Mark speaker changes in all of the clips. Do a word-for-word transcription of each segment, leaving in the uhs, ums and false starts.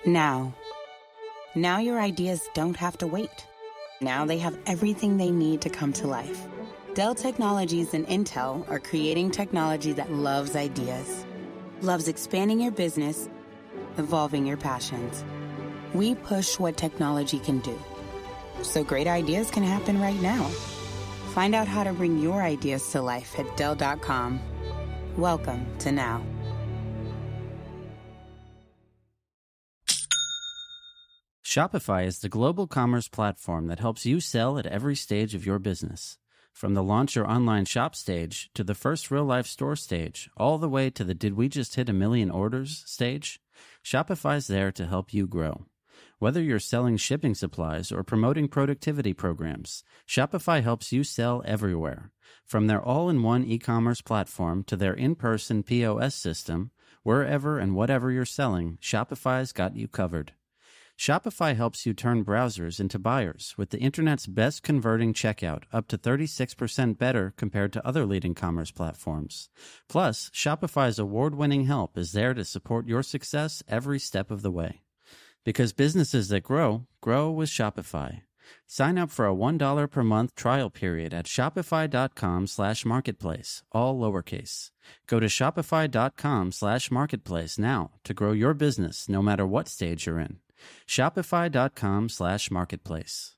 Speaker 1: Now. Now your ideas don't have to wait. Now they have everything they need to come to life. Dell Technologies and Intel are creating technology that loves ideas, loves expanding your business, evolving your passions. We push what technology can do, so great ideas can happen right now. Find out how to bring your ideas to life at Dell dot com. Welcome to Now.
Speaker 2: Shopify is the global commerce platform that helps you sell at every stage of your business. From the launch your online shop stage to the first real-life store stage, all the way to the did we just hit a million orders stage, Shopify's there to help you grow. Whether you're selling shipping supplies or promoting productivity programs, Shopify helps you sell everywhere. From their all-in-one e-commerce platform to their in-person P O S system, wherever and whatever you're selling, Shopify's got you covered. Shopify helps you turn browsers into buyers with the internet's best converting checkout, up to thirty-six percent better compared to other leading commerce platforms. Plus, Shopify's award-winning help is there to support your success every step of the way. Because businesses that grow, grow with Shopify. Sign up for a one dollar per month trial period at shopify.com slash marketplace, all lowercase. Go to shopify.com slash marketplace now to grow your business no matter what stage you're in. Shopify.com slash marketplace.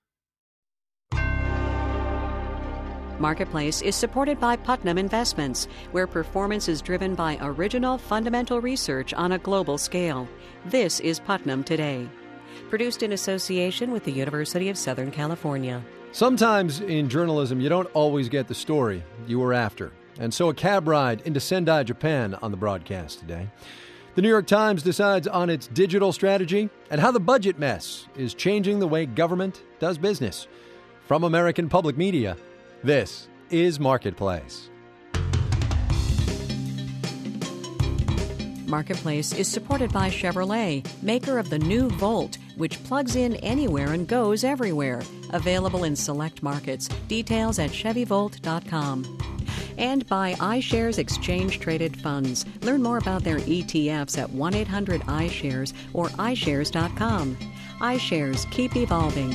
Speaker 3: Marketplace is supported by Putnam Investments, where performance is driven by original fundamental research on a global scale. This is Putnam Today. Produced in association with the University of Southern California.
Speaker 4: Sometimes in journalism, you don't always get the story you were after. And so a cab ride into Sendai, Japan on the broadcast today. The New York Times decides on its digital strategy and how the budget mess is changing the way government does business. From American Public Media, this is Marketplace.
Speaker 3: Marketplace is supported by Chevrolet, maker of the new Volt, which plugs in anywhere and goes everywhere. Available in select markets. Details at chevy volt dot com. And by iShares Exchange Traded Funds. Learn more about their E T Fs at one eight hundred I shares or i shares dot com. iShares, keep evolving.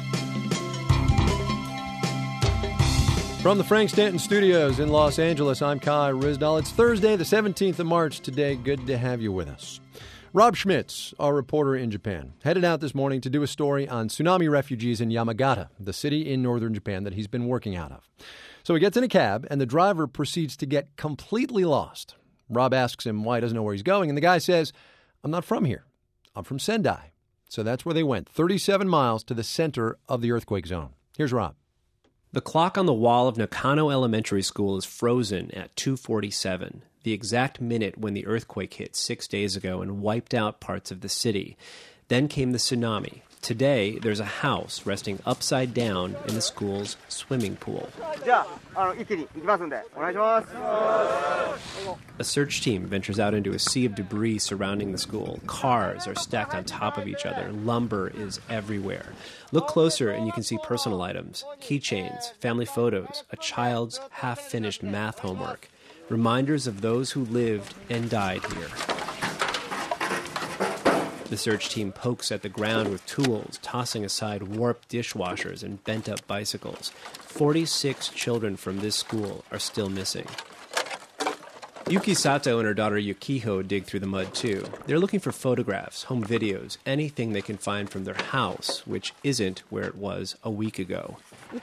Speaker 4: From the Frank Stanton Studios in Los Angeles, I'm Kai Ryssdal. It's Thursday, the seventeenth of March today. Good to have you with us. Rob Schmitz, our reporter in Japan, headed out this morning to do a story on tsunami refugees in Yamagata, the city in northern Japan that he's been working out of. So he gets in a cab, and the driver proceeds to get completely lost. Rob asks him why he doesn't know where he's going, and the guy says, I'm not from here. I'm from Sendai. So that's where they went, thirty-seven miles to the center of the earthquake zone. Here's Rob.
Speaker 5: The clock on the wall of Nakano Elementary School is frozen at two forty-seven, the exact minute when the earthquake hit six days ago and wiped out parts of the city. Then came the tsunami. Today, there's a house resting upside down in the school's swimming pool. A search team ventures out into a sea of debris surrounding the school. Cars are stacked on top of each other. Lumber is everywhere. Look closer and you can see personal items, keychains, family photos, a child's half-finished math homework. Reminders of those who lived and died here. The search team pokes at the ground with tools, tossing aside warped dishwashers and bent-up bicycles. forty-six children from this school are still missing. Yuki Sato and her daughter Yukiho dig through the mud, too. They're looking for photographs, home videos, anything they can find from their house, which isn't where it was a week ago.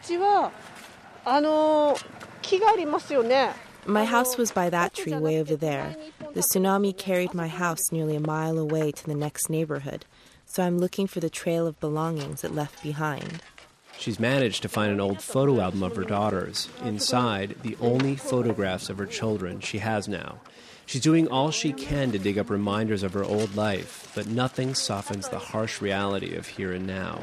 Speaker 6: My house was by that tree way over there. The tsunami carried my house nearly a mile away to the next neighborhood, so I'm looking for the trail of belongings it left behind.
Speaker 5: She's managed to find an old photo album of her daughters. Inside, the only photographs of her children she has now. She's doing all she can to dig up reminders of her old life, but nothing softens the harsh reality of here and now.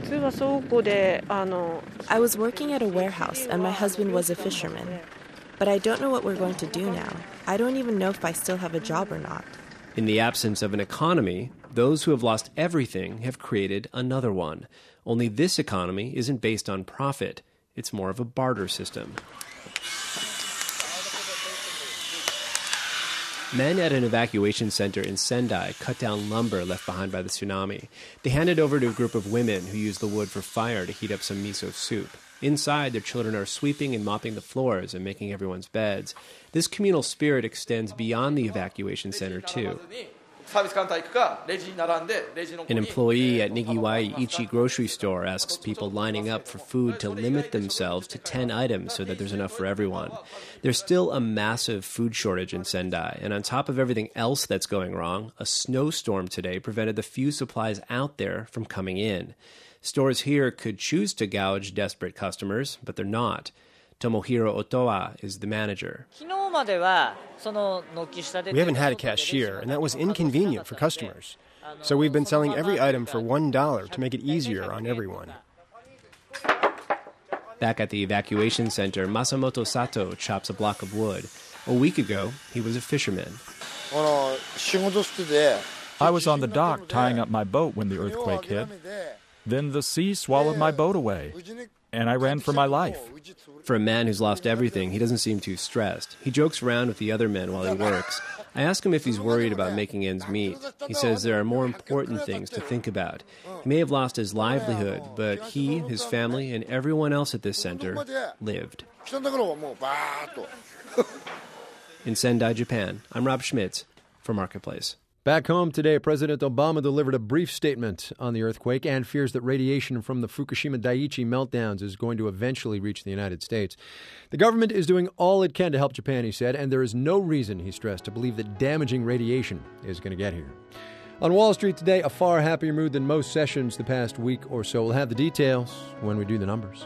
Speaker 6: I was working at a warehouse, and my husband was a fisherman. But I don't know what we're going to do now. I don't even know if I still have a job or not.
Speaker 5: In the absence of an economy, those who have lost everything have created another one. Only this economy isn't based on profit. It's more of a barter system. Men at an evacuation center in Sendai cut down lumber left behind by the tsunami. They handed over to a group of women who used the wood for fire to heat up some miso soup. Inside, their children are sweeping and mopping the floors and making everyone's beds. This communal spirit extends beyond the evacuation center, too. An employee at Nigiwai Ichi grocery store asks people lining up for food to limit themselves to ten items so that there's enough for everyone. There's still a massive food shortage in Sendai, and on top of everything else that's going wrong, a snowstorm today prevented the few supplies out there from coming in. Stores here could choose to gouge desperate customers, but they're not. Tomohiro Otoa is the manager.
Speaker 7: We haven't had a cashier, and that was inconvenient for customers. So we've been selling every item for one dollar to make it easier on everyone.
Speaker 5: Back at the evacuation center, Masamoto Sato chops a block of wood. A week ago, he was a fisherman.
Speaker 8: I was on the dock tying up my boat when the earthquake hit. Then the sea swallowed my boat away, and I ran for my life.
Speaker 5: For a man who's lost everything, he doesn't seem too stressed. He jokes around with the other men while he works. I ask him if he's worried about making ends meet. He says there are more important things to think about. He may have lost his livelihood, but he, his family, and everyone else at this center lived. In Sendai, Japan, I'm Rob Schmitz for Marketplace.
Speaker 4: Back home today, President Obama delivered a brief statement on the earthquake and fears that radiation from the Fukushima Daiichi meltdowns is going to eventually reach the United States. The government is doing all it can to help Japan, he said, and there is no reason, he stressed, to believe that damaging radiation is going to get here. On Wall Street today, a far happier mood than most sessions the past week or so. We'll have the details when we do the numbers.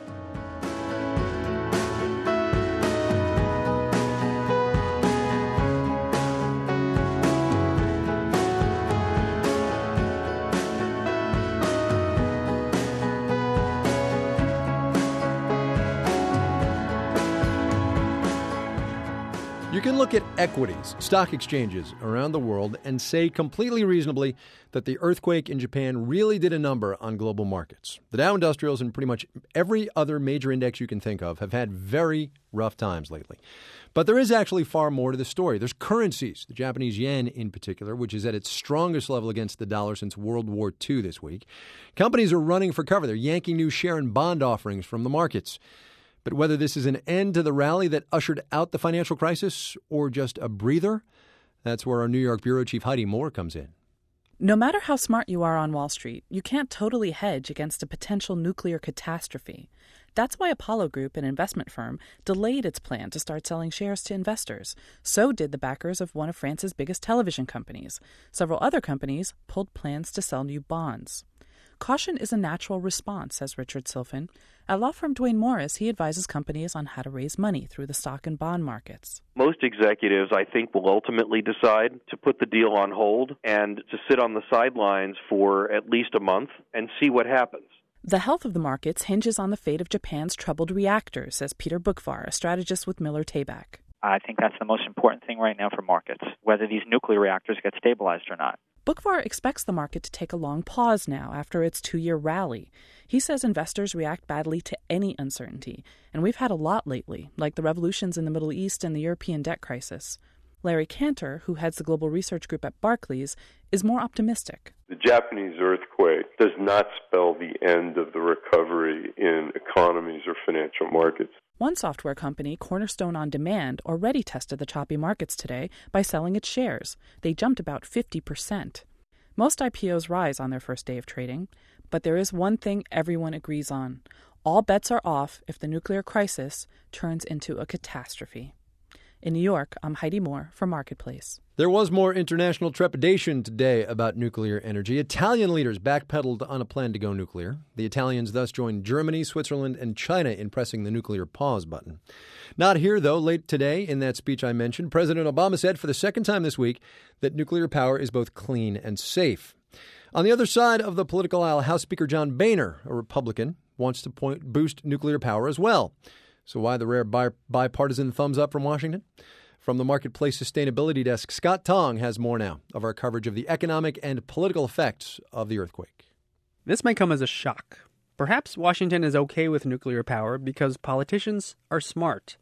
Speaker 4: You can look at equities, stock exchanges around the world, and say completely reasonably that the earthquake in Japan really did a number on global markets. The Dow Industrials and pretty much every other major index you can think of have had very rough times lately. But there is actually far more to the story. There's currencies, the Japanese yen in particular, which is at its strongest level against the dollar since World War Two this week. Companies are running for cover. They're yanking new share and bond offerings from the markets. But whether this is an end to the rally that ushered out the financial crisis or just a breather, that's where our New York bureau chief Heidi Moore comes in.
Speaker 9: No matter how smart you are on Wall Street, you can't totally hedge against a potential nuclear catastrophe. That's why Apollo Group, an investment firm, delayed its plan to start selling shares to investors. So did the backers of one of France's biggest television companies. Several other companies pulled plans to sell new bonds. Caution is a natural response, says Richard Silfen. At law firm Duane Morris, he advises companies on how to raise money through the stock and bond markets.
Speaker 10: Most executives, I think, will ultimately decide to put the deal on hold and to sit on the sidelines for at least a month and see what happens.
Speaker 9: The health of the markets hinges on the fate of Japan's troubled reactors, says Peter Bookvar, a strategist with Miller Tabak.
Speaker 11: I think that's the most important thing right now for markets, whether these nuclear reactors get stabilized or not.
Speaker 9: Bookvar expects the market to take a long pause now after its two-year rally. He says investors react badly to any uncertainty, and we've had a lot lately, like the revolutions in the Middle East and the European debt crisis. Larry Cantor, who heads the global research group at Barclays, is more optimistic.
Speaker 12: The Japanese earthquake does not spell the end of the recovery in economies or financial markets.
Speaker 9: One software company, Cornerstone On Demand, already tested the choppy markets today by selling its shares. They jumped about fifty percent. Most I P Os rise on their first day of trading, but there is one thing everyone agrees on. All bets are off if the nuclear crisis turns into a catastrophe. In New York, I'm Heidi Moore for Marketplace.
Speaker 4: There was more international trepidation today about nuclear energy. Italian leaders backpedaled on a plan to go nuclear. The Italians thus joined Germany, Switzerland, and China in pressing the nuclear pause button. Not here, though. Late today, in that speech I mentioned, President Obama said for the second time this week that nuclear power is both clean and safe. On the other side of the political aisle, House Speaker John Boehner, a Republican, wants to point, boost nuclear power as well. So why the rare bi- bipartisan thumbs up from Washington? From the Marketplace Sustainability Desk, Scott Tong has more now of our coverage of the economic and political effects of the earthquake.
Speaker 13: This may come as a shock. Perhaps Washington is okay with nuclear power because politicians are smart.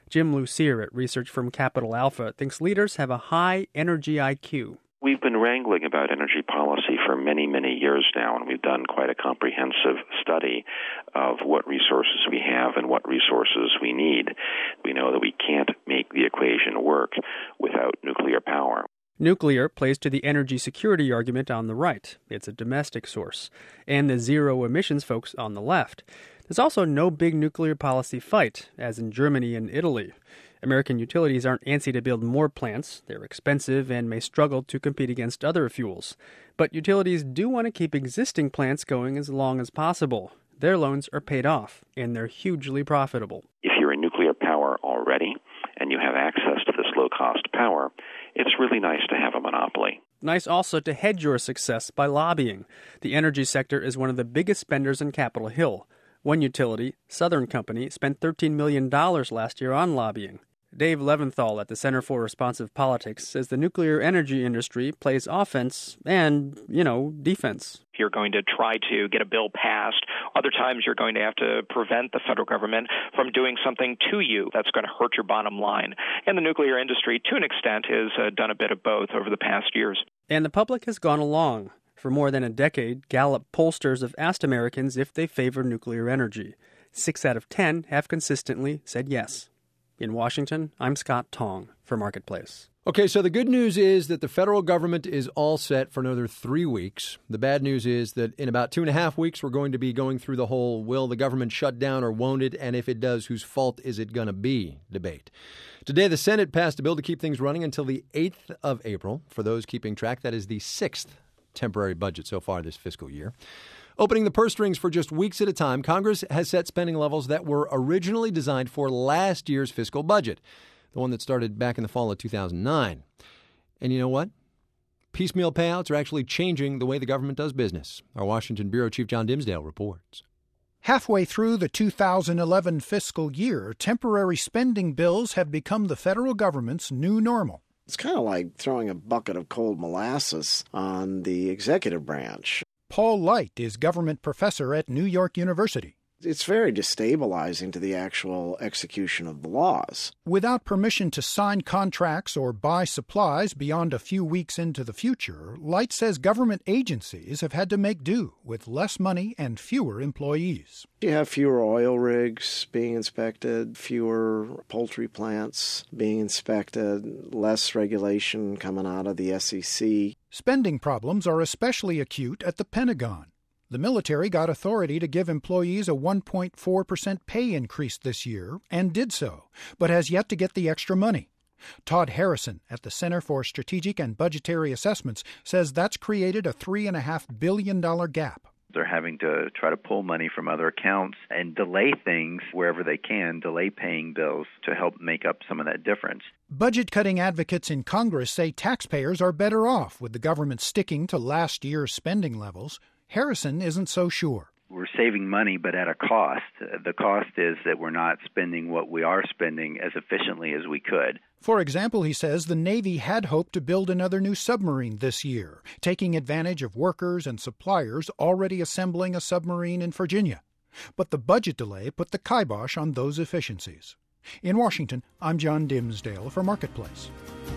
Speaker 13: Jim Lucier at research firm Capital Alpha thinks leaders have a high energy I Q.
Speaker 14: We've been wrangling about energy policy for many, many years now, and we've done quite a comprehensive study of what resources we have and what resources we need. We know that we can't make the equation work without nuclear power.
Speaker 13: Nuclear plays to the energy security argument on the right. It's a domestic source. And the zero emissions folks on the left. There's also no big nuclear policy fight, as in Germany and Italy. American utilities aren't antsy to build more plants. They're expensive and may struggle to compete against other fuels. But utilities do want to keep existing plants going as long as possible. Their loans are paid off, and they're hugely profitable.
Speaker 14: If you're in nuclear power already and you have access to this low-cost power, it's really nice to have a monopoly.
Speaker 13: Nice also to hedge your success by lobbying. The energy sector is one of the biggest spenders in Capitol Hill. One utility, Southern Company, spent thirteen million dollars last year on lobbying. Dave Leventhal at the Center for Responsive Politics says the nuclear energy industry plays offense and, you know, defense.
Speaker 11: You're going to try to get a bill passed. Other times you're going to have to prevent the federal government from doing something to you that's going to hurt your bottom line. And the nuclear industry, to an extent, has uh, done a bit of both over the past years.
Speaker 13: And the public has gone along. For more than a decade, Gallup pollsters have asked Americans if they favor nuclear energy. Six out of ten have consistently said yes. In Washington, I'm Scott Tong for Marketplace.
Speaker 4: Okay, so the good news is that the federal government is all set for another three weeks. The bad news is that in about two and a half weeks, we're going to be going through the whole will the government shut down or won't it, and if it does, whose fault is it going to be debate. Today, the Senate passed a bill to keep things running until the eighth of April. For those keeping track, that is the sixth temporary budget so far this fiscal year. Opening the purse strings for just weeks at a time, Congress has set spending levels that were originally designed for last year's fiscal budget, the one that started back in the fall of two thousand nine. And you know what? Piecemeal payouts are actually changing the way the government does business. Our Washington Bureau Chief John Dimsdale reports.
Speaker 15: Halfway through the two thousand eleven fiscal year, temporary spending bills have become the federal government's new normal.
Speaker 16: It's kind of like throwing a bucket of cold molasses on the executive branch.
Speaker 15: Paul Light is government professor at New York University.
Speaker 16: It's very destabilizing to the actual execution of the laws.
Speaker 15: Without permission to sign contracts or buy supplies beyond a few weeks into the future, Light says government agencies have had to make do with less money and fewer employees.
Speaker 16: You have fewer oil rigs being inspected, fewer poultry plants being inspected, less regulation coming out of the S E C.
Speaker 15: Spending problems are especially acute at the Pentagon. The military got authority to give employees a one point four percent pay increase this year, and did so, but has yet to get the extra money. Todd Harrison at the Center for Strategic and Budgetary Assessments says that's created a three point five billion dollars gap.
Speaker 17: They're having to try to pull money from other accounts and delay things wherever they can, delay paying bills to help make up some of that difference.
Speaker 15: Budget-cutting advocates in Congress say taxpayers are better off with the government sticking to last year's spending levels. Harrison isn't so sure.
Speaker 17: We're saving money, but at a cost. The cost is that we're not spending what we are spending as efficiently as we could.
Speaker 15: For example, he says the Navy had hoped to build another new submarine this year, taking advantage of workers and suppliers already assembling a submarine in Virginia. But the budget delay put the kibosh on those efficiencies. In Washington, I'm John Dimsdale for Marketplace.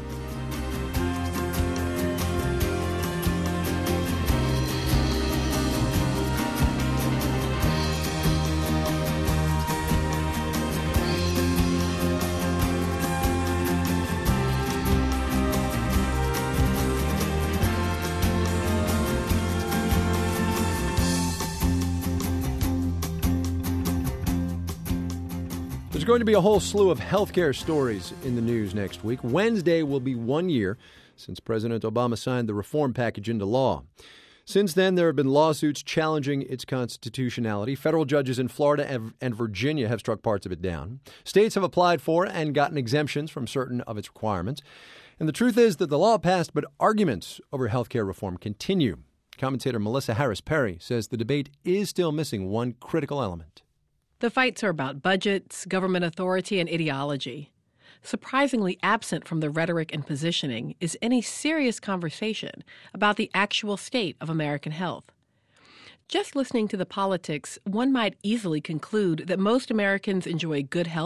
Speaker 4: There's going to be a whole slew of healthcare stories in the news next week. Wednesday will be one year since President Obama signed the reform package into law. Since then, there have been lawsuits challenging its constitutionality. Federal judges in Florida and Virginia have struck parts of it down. States have applied for and gotten exemptions from certain of its requirements. And the truth is that the law passed, but arguments over healthcare reform continue. Commentator Melissa Harris Perry says the debate is still missing one critical element.
Speaker 18: The fights are about budgets, government authority, and ideology. Surprisingly absent from the rhetoric and positioning is any serious conversation about the actual state of American health. Just listening to the politics, one might easily conclude that most Americans enjoy good health,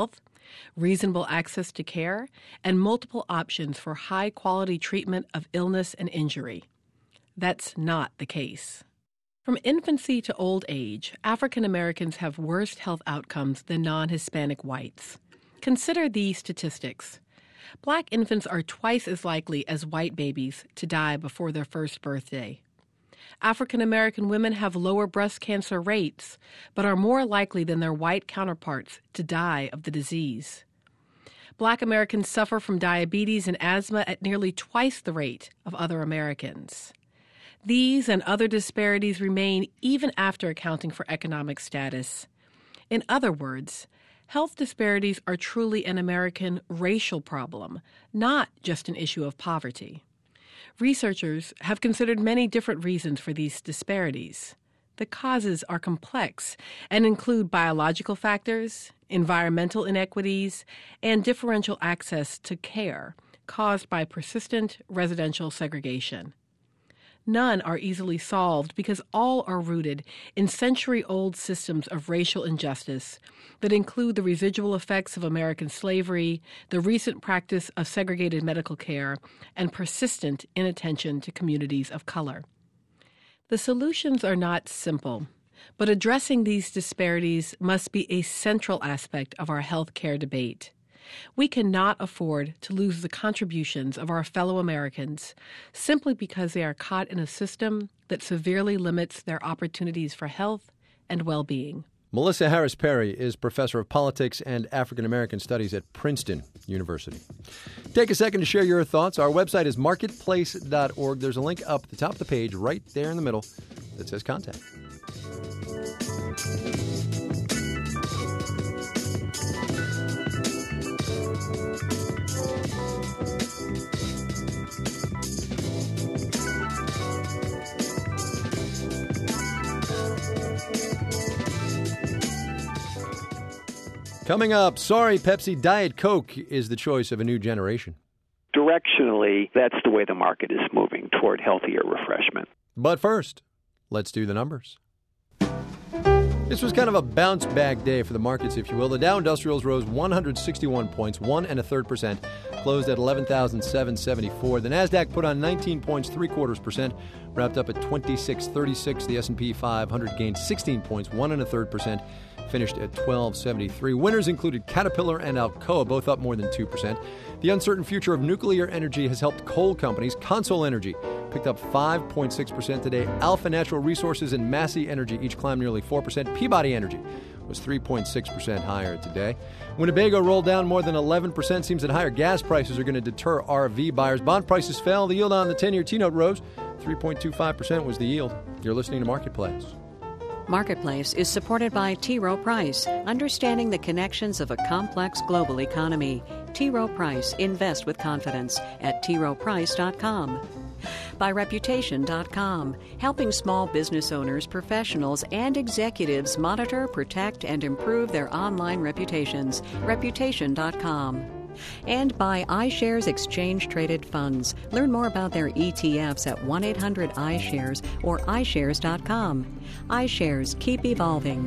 Speaker 18: reasonable access to care, and multiple options for high-quality treatment of illness and injury. That's not the case. From infancy to old age, African Americans have worse health outcomes than non-Hispanic whites. Consider these statistics. Black infants are twice as likely as white babies to die before their first birthday. African American women have lower breast cancer rates, but are more likely than their white counterparts to die of the disease. Black Americans suffer from diabetes and asthma at nearly twice the rate of other Americans. These and other disparities remain even after accounting for economic status. In other words, health disparities are truly an American racial problem, not just an issue of poverty. Researchers have considered many different reasons for these disparities. The causes are complex and include biological factors, environmental inequities, and differential access to care caused by persistent residential segregation. None are easily solved because all are rooted in century-old systems of racial injustice that include the residual effects of American slavery, the recent practice of segregated medical care, and persistent inattention to communities of color. The solutions are not simple, but addressing these disparities must be a central aspect of our health care debate. We cannot afford to lose the contributions of our fellow Americans simply because they are caught in a system that severely limits their opportunities for health and well-being.
Speaker 4: Melissa Harris Perry is professor of politics and African American studies at Princeton University. Take a second to share your thoughts. Our website is marketplace dot org. There's a link up at the top of the page right there in the middle that says contact. Coming up, sorry, Pepsi Diet Coke is the choice of a new generation.
Speaker 19: Directionally, that's the way the market is moving, toward healthier refreshment.
Speaker 4: But first, let's do the numbers. This was kind of a bounce-back day for the markets, if you will. The Dow Industrials rose one hundred sixty-one points, one and a third percent, closed at eleven thousand seven hundred seventy-four. The Nasdaq put on nineteen points, three quarters percent, wrapped up at twenty-six thirty-six. The S and P five hundred gained sixteen points, one and a third percent, finished at twelve seventy-three. Winners included Caterpillar and Alcoa, both up more than two percent. The uncertain future of nuclear energy has helped coal companies. Consol Energy picked up five point six percent today. Alpha Natural Resources and Massey Energy each climbed nearly four percent. Peabody Energy was three point six percent higher today. Winnebago rolled down more than eleven percent. Seems that higher gas prices are going to deter R V buyers. Bond prices fell. The yield on the ten-year T-note rose. three point two five percent was the yield. You're listening to Marketplace.
Speaker 3: Marketplace is supported by T. Rowe Price, understanding the connections of a complex global economy. T. Rowe Price, invest with confidence at t rowe price dot com. By reputation dot com, helping small business owners, professionals, and executives monitor, protect, and improve their online reputations. reputation dot com. And by iShares Exchange Traded Funds. Learn more about their E T Fs at one eight hundred I shares or i shares dot com. iShares, keep evolving.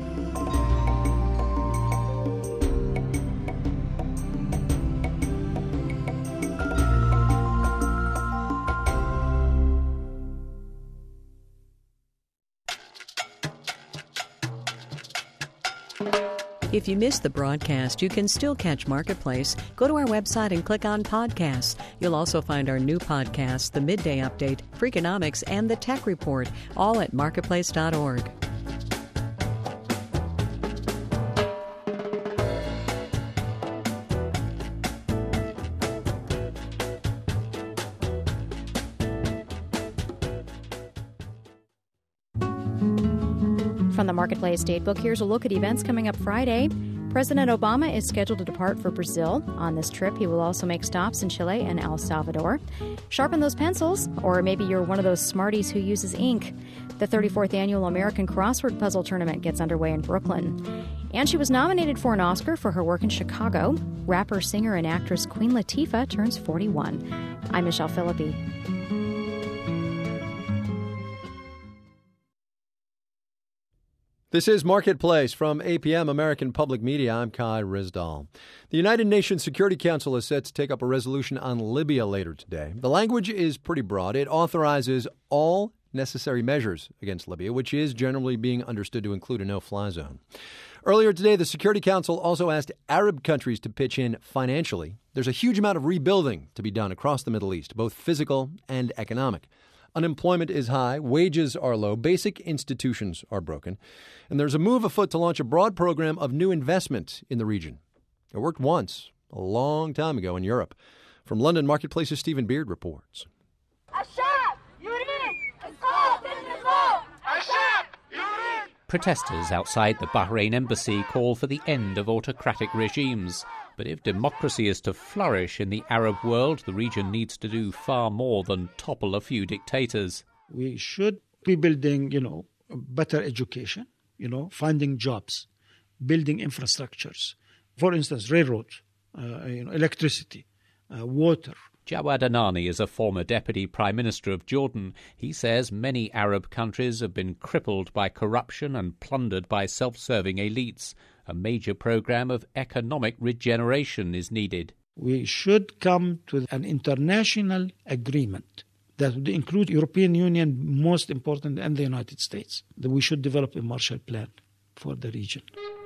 Speaker 3: If you missed the broadcast, you can still catch Marketplace. Go to our website and click on Podcasts. You'll also find our new podcasts, The Midday Update, Freakonomics, and The Tech Report, all at marketplace dot org.
Speaker 20: From the Marketplace Datebook, here's a look at events coming up Friday. President Obama is scheduled to depart for Brazil. On this trip, he will also make stops in Chile and El Salvador. Sharpen those pencils, or maybe you're one of those smarties who uses ink. The thirty-fourth Annual American Crossword Puzzle Tournament gets underway in Brooklyn. And she was nominated for an Oscar for her work in Chicago. Rapper, singer, and actress Queen Latifah turns forty-one. I'm Michelle Philippi.
Speaker 4: This is Marketplace from A P M, American Public Media. I'm Kai Rizdal. The United Nations Security Council is set to take up a resolution on Libya later today. The language is pretty broad. It authorizes all necessary measures against Libya, which is generally being understood to include a no-fly zone. Earlier today, the Security Council also asked Arab countries to pitch in financially. There's a huge amount of rebuilding to be done across the Middle East, both physical and economic. Unemployment is high, wages are low, basic institutions are broken, and there's a move afoot to launch a broad program of new investment in the region. It worked once, a long time ago in Europe. From London, Marketplace's Stephen Beard reports.
Speaker 21: Protesters outside the Bahrain embassy call for the end of autocratic regimes. But if democracy is to flourish in the Arab world, the region needs to do far more than topple a few dictators.
Speaker 22: We should be building, you know, better education, you know, finding jobs, building infrastructures. For instance, railroads, uh, you know, electricity, uh, water.
Speaker 21: Jawad Anani is a former deputy prime minister of Jordan. He says many Arab countries have been crippled by corruption and plundered by self-serving elites. A major program of economic regeneration is needed.
Speaker 22: We should come to an international agreement that would include European Union, most important, and the United States. That we should develop a Marshall Plan for the region.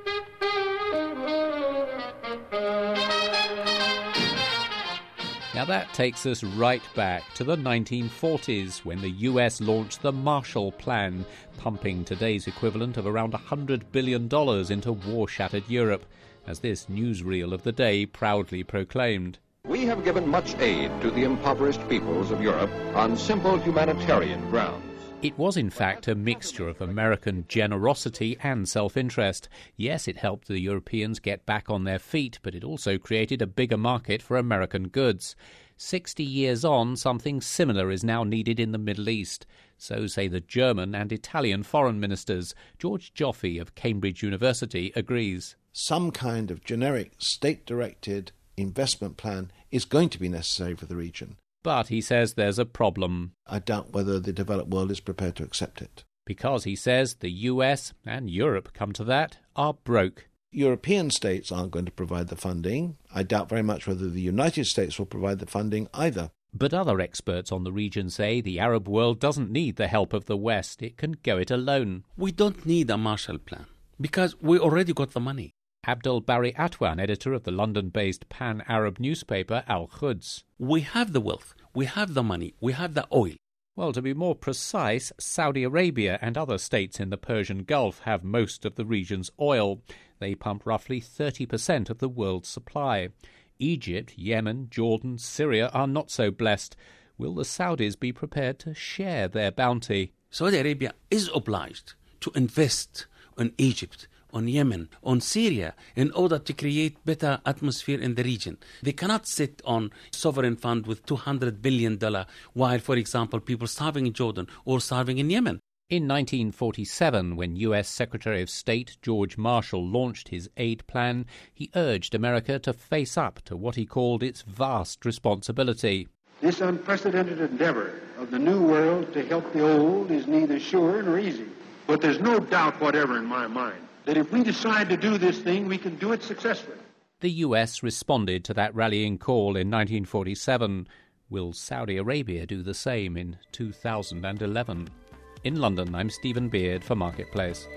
Speaker 21: Now that takes us right back to the nineteen forties when the U S launched the Marshall Plan, pumping today's equivalent of around one hundred billion dollars into war-shattered Europe, as this newsreel of the day proudly proclaimed.
Speaker 23: We have given much aid to the impoverished peoples of Europe on simple humanitarian grounds.
Speaker 21: It was, in fact, a mixture of American generosity and self-interest. Yes, it helped the Europeans get back on their feet, but it also created a bigger market for American goods. Sixty years on, something similar is now needed in the Middle East. So say the German and Italian foreign ministers. George Joffe of Cambridge University agrees.
Speaker 24: Some kind of generic, state-directed investment plan is going to be necessary for the region.
Speaker 21: But he says there's a problem.
Speaker 24: I doubt whether the developed world is prepared to accept it.
Speaker 21: Because, he says, the U S and Europe, come to that, are broke.
Speaker 24: European states aren't going to provide the funding. I doubt very much whether the United States will provide the funding either.
Speaker 21: But other experts on the region say the Arab world doesn't need the help of the West. It can go it alone.
Speaker 25: We don't need a Marshall Plan because we already got the money.
Speaker 21: Abdul Bari Atwan, editor of the London-based pan-Arab newspaper Al-Quds.
Speaker 25: We have the wealth, we have the money, we have the oil.
Speaker 21: Well, to be more precise, Saudi Arabia and other states in the Persian Gulf have most of the region's oil. They pump roughly thirty percent of the world's supply. Egypt, Yemen, Jordan, Syria are not so blessed. Will the Saudis be prepared to share their bounty?
Speaker 25: Saudi Arabia is obliged to invest in Egypt, on Yemen, on Syria, in order to create better atmosphere in the region. They cannot sit on sovereign fund with two hundred billion dollars while, for example, people starving in Jordan or starving in Yemen.
Speaker 21: In nineteen forty-seven, when U S Secretary of State George Marshall launched his aid plan, he urged America to face up to what he called its vast responsibility.
Speaker 26: This unprecedented endeavor of the new world to help the old is neither sure nor easy. But there's no doubt whatever in my mind that if we decide to do this thing, we can do it successfully.
Speaker 21: The U S responded to that rallying call in nineteen forty-seven. Will Saudi Arabia do the same in two thousand eleven? In London, I'm Stephen Beard for Marketplace.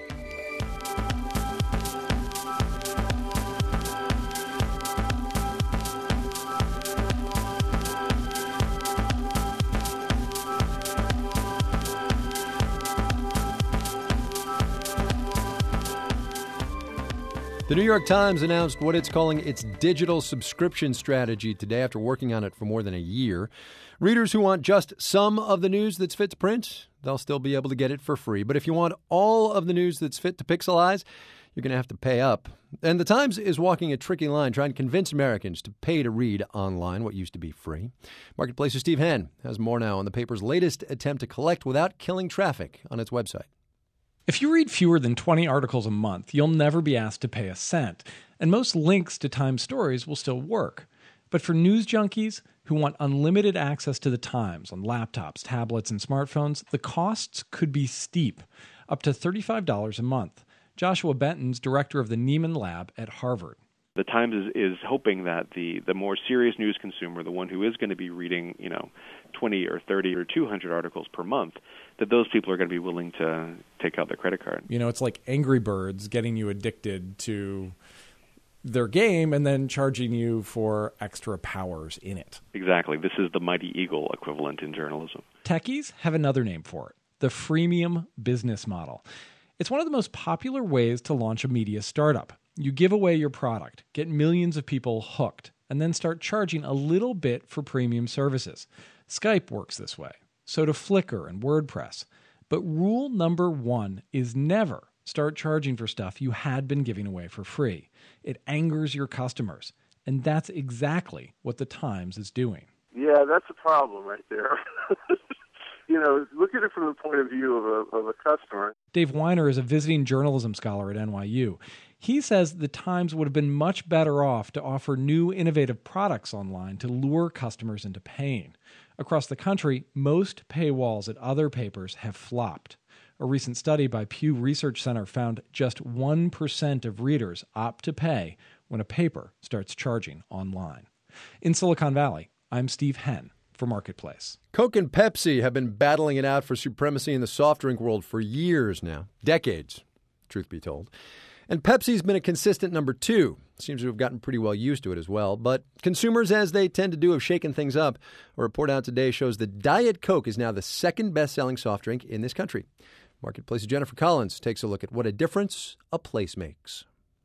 Speaker 4: The New York Times announced what it's calling its digital subscription strategy today after working on it for more than a year. Readers who want just some of the news that's fit to print, they'll still be able to get it for free. But if you want all of the news that's fit to pixelize, you're going to have to pay up. And the Times is walking a tricky line, trying to convince Americans to pay to read online what used to be free. Marketplace's Steve Henn has more now on the paper's latest attempt to collect without killing traffic on its website.
Speaker 27: If you read fewer than twenty articles a month, you'll never be asked to pay a cent, and most links to Times stories will still work. But for news junkies who want unlimited access to the Times on laptops, tablets, and smartphones, the costs could be steep, up to thirty-five dollars a month. Joshua Benton's director of the Nieman Lab at Harvard.
Speaker 1: The Times is, is hoping that the, the more serious news consumer, the one who is going to be reading, you know, twenty or thirty or two hundred articles per month, that those people are going to be willing to take out their credit card.
Speaker 27: You know, it's like Angry Birds getting you addicted to their game and then charging you for extra powers in it.
Speaker 1: Exactly. This is the Mighty Eagle equivalent in journalism.
Speaker 27: Techies have another name for it, the freemium business model. It's one of the most popular ways to launch a media startup. You give away your product, get millions of people hooked, and then start charging a little bit for premium services. Skype works this way. So do Flickr and WordPress. But rule number one is never start charging for stuff you had been giving away for free. It angers your customers. And that's exactly what the Times is doing.
Speaker 2: Yeah, that's a problem right there. You know, look at it from the point of view of a, of a customer.
Speaker 27: Dave Weiner is a visiting journalism scholar at N Y U. He says the Times would have been much better off to offer new innovative products online to lure customers into paying. Across the country, most paywalls at other papers have flopped. A recent study by Pew Research Center found just one percent of readers opt to pay when a paper starts charging online. In Silicon Valley, I'm Steve Henn for Marketplace.
Speaker 4: Coke and Pepsi have been battling it out for supremacy in the soft drink world for years now, decades, truth be told. And Pepsi's been a consistent number two. Seems to have gotten pretty well used to it as well. But consumers, as they tend to do, have shaken things up. A report out today shows that Diet Coke is now the second best-selling soft drink in this country. Marketplace's Jennifer Collins takes a look at what a difference a place makes.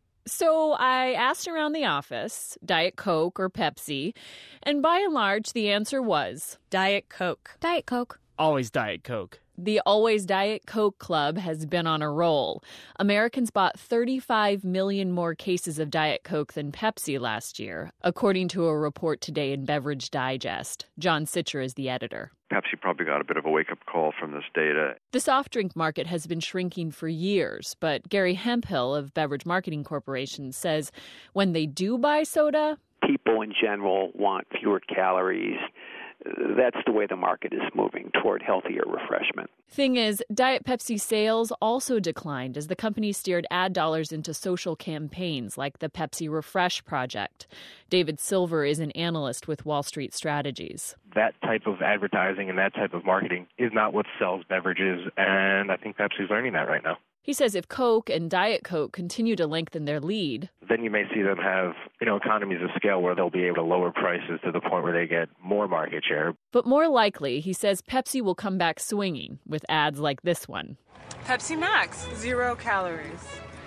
Speaker 5: So I asked around the office, Diet Coke or Pepsi, and by and large, the answer was
Speaker 6: Diet Coke.
Speaker 20: Diet Coke.
Speaker 6: Always Diet Coke.
Speaker 5: The Always Diet Coke Club has been on a roll. Americans bought thirty-five million more cases of Diet Coke than Pepsi last year, according to a report today in Beverage Digest. John Sitcher is the editor.
Speaker 7: Pepsi probably got a bit of a wake-up call from this data.
Speaker 5: The soft drink market has been shrinking for years, but Gary Hemphill of Beverage Marketing Corporation says when they do buy soda,
Speaker 19: people in general want fewer calories. That's the way the market is moving, toward healthier refreshment.
Speaker 5: Thing is, Diet Pepsi sales also declined as the company steered ad dollars into social campaigns like the Pepsi Refresh Project. David Silver is an analyst with Wall Street Strategies.
Speaker 8: That type of advertising and that type of marketing is not what sells beverages, and I think Pepsi's learning that right now.
Speaker 5: He says if Coke and Diet Coke continue to lengthen their lead,
Speaker 8: then you may see them have, you know, economies of scale where they'll be able to lower prices to the point where they get more market share.
Speaker 5: But more likely, he says Pepsi will come back swinging with ads like this one.
Speaker 10: Pepsi Max, zero calories.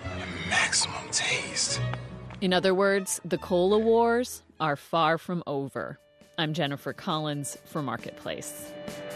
Speaker 28: Maximum taste.
Speaker 5: In other words, the cola wars are far from over. I'm Jennifer Collins for Marketplace.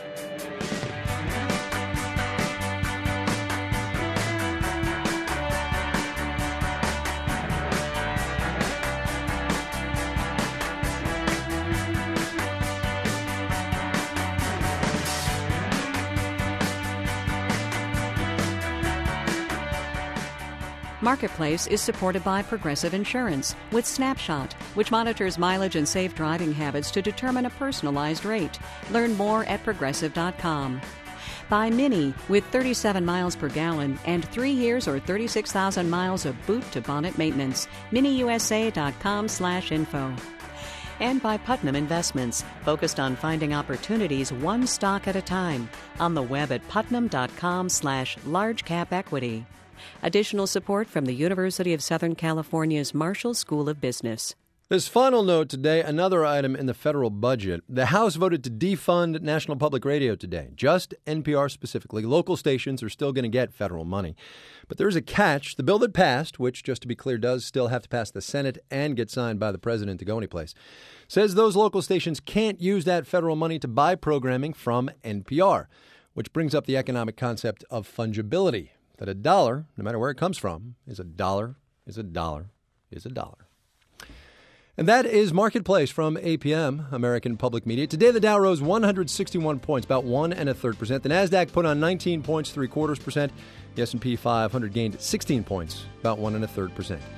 Speaker 3: Marketplace is supported by Progressive Insurance with Snapshot, which monitors mileage and safe driving habits to determine a personalized rate. Learn more at progressive dot com. By Mini with thirty-seven miles per gallon and three years or thirty-six thousand miles of boot-to-bonnet maintenance. mini u s a dot com slash info. And by Putnam Investments, focused on finding opportunities one stock at a time. On the web at putnam dot com slash large cap equity. Additional support from the University of Southern California's Marshall School of Business.
Speaker 4: This final note today, another item in the federal budget. The House voted to defund National Public Radio today. Just N P R specifically. Local stations are still going to get federal money. But there's a catch. The bill that passed, which, just to be clear, does still have to pass the Senate and get signed by the president to go anyplace, says those local stations can't use that federal money to buy programming from N P R, which brings up the economic concept of fungibility. That a dollar, no matter where it comes from, is a dollar, is a dollar, is a dollar. And that is Marketplace from A P M, American Public Media. Today, the Dow rose one hundred sixty-one points, about one and a third percent. The Nasdaq put on nineteen points, three quarters percent. The S and P five hundred gained sixteen points, about one and a third percent.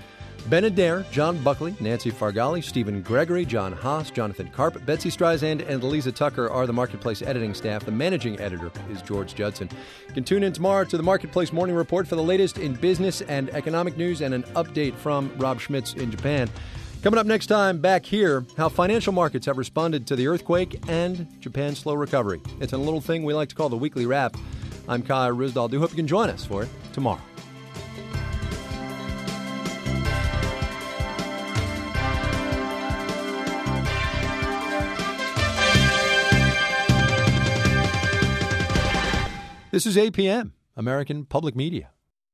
Speaker 4: Ben Adair, John Buckley, Nancy Fargali, Stephen Gregory, John Haas, Jonathan Karp, Betsy Streisand, and Lisa Tucker are the Marketplace editing staff. The managing editor is George Judson. You can tune in tomorrow to the Marketplace Morning Report for the latest in business and economic news and an update from Rob Schmitz in Japan. Coming up next time, back here, how financial markets have responded to the earthquake and Japan's slow recovery. It's a little thing we like to call the weekly wrap. I'm Kai Ryssdal. Do hope you can join us for it tomorrow. This is A P M, American Public Media.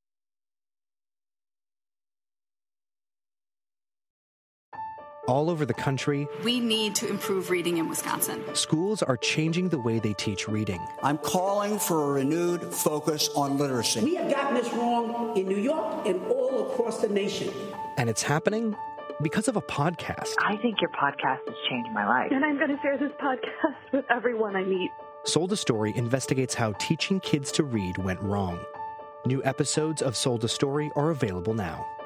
Speaker 9: All over the country,
Speaker 11: we need to improve reading in Wisconsin.
Speaker 9: Schools are changing the way they teach reading.
Speaker 12: I'm calling for a renewed focus on literacy.
Speaker 13: We have gotten this wrong in New York and all across the nation.
Speaker 9: And it's happening because of a podcast.
Speaker 14: I think your podcast has changed my life.
Speaker 15: And I'm going to share this podcast with everyone I meet.
Speaker 9: Sold a Story investigates how teaching kids to read went wrong. New episodes of Sold a Story are available now.